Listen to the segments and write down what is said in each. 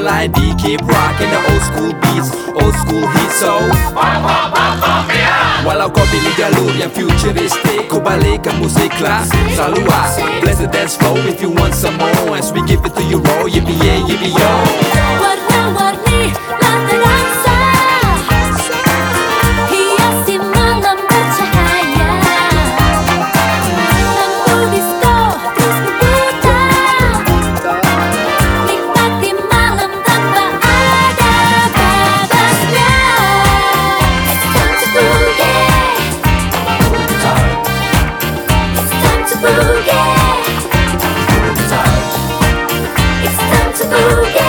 like D, keep rocking the old school beats, old school hits. So walau kau pilih jalur yang futuristic, ku balik ke musik klasik. Selalu asik, bless the dance floor if you want some more, as we give it to you raw, yippee yeah, yippee yo. Warna-warni lantai dansa, hiasi malam bercahaya. Lampu disco terus berputar, nikmati malam tanpa ada batasnya. It's time to boogie, it's time to boogie, it's time to boogie.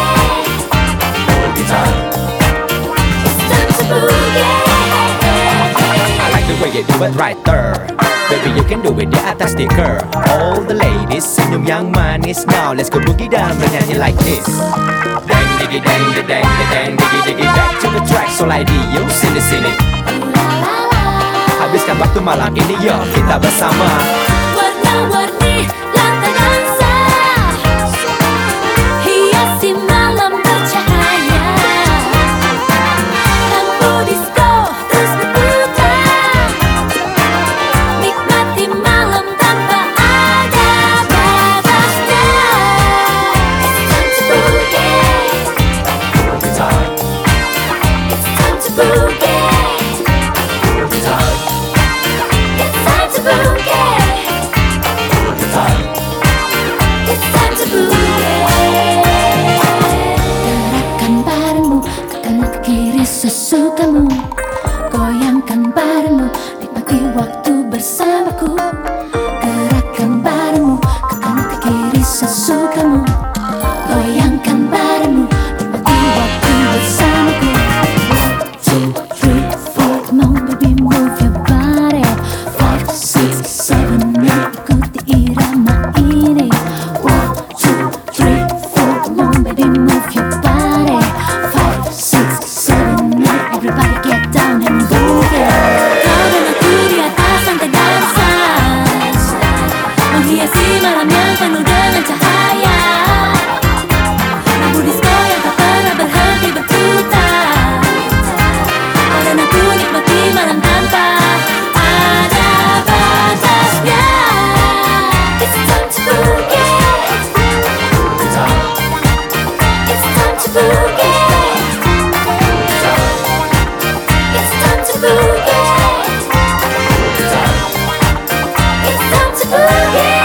I like the way you do it right there. Baby you can do it di atas stiker. All the ladies senyum yang manis. Now let's go boogie down bernyanyi like this. Dang diggy dang da dang da dang diggy diggy. Back to the track so lady you sini sini. Habiskan waktu malam ini yo kita bersama. Warna-warni lantai dansa, hiasi malam bercahaya. Lampu disco terus berputar, nikmati malam tanpa ada batasnya. It's time to boogie, it's time to boogie, it's time to boogie. It's time to boogie. Gerakkan barengmu ke kanan ke kiri sesukamu. Goyangkan barengmu, nikmati waktu bersamaku. Gerakkan barengmu ke kanan ke kiri sesukamu. Goyangkan barengmu, nikmati waktu bersamaku. 1, 2, 3, 4, come on baby move your body. 5, 6, 7, 8, ikuti irama ini. 1, 2, 3, 4, come on baby move your body. 5, 6, 7, 8, everybody get down and boogie. Kau dan aku di atas lantai dansa, menghiasi malam yang penuh dengan cahaya. Lampu disco yang tak pernah berhenti berputar, kau dan aku nikmati malam tanpa ada batasnya. It's time to boogie, it's time to boogie, it's time to boogie, it's time to boogie.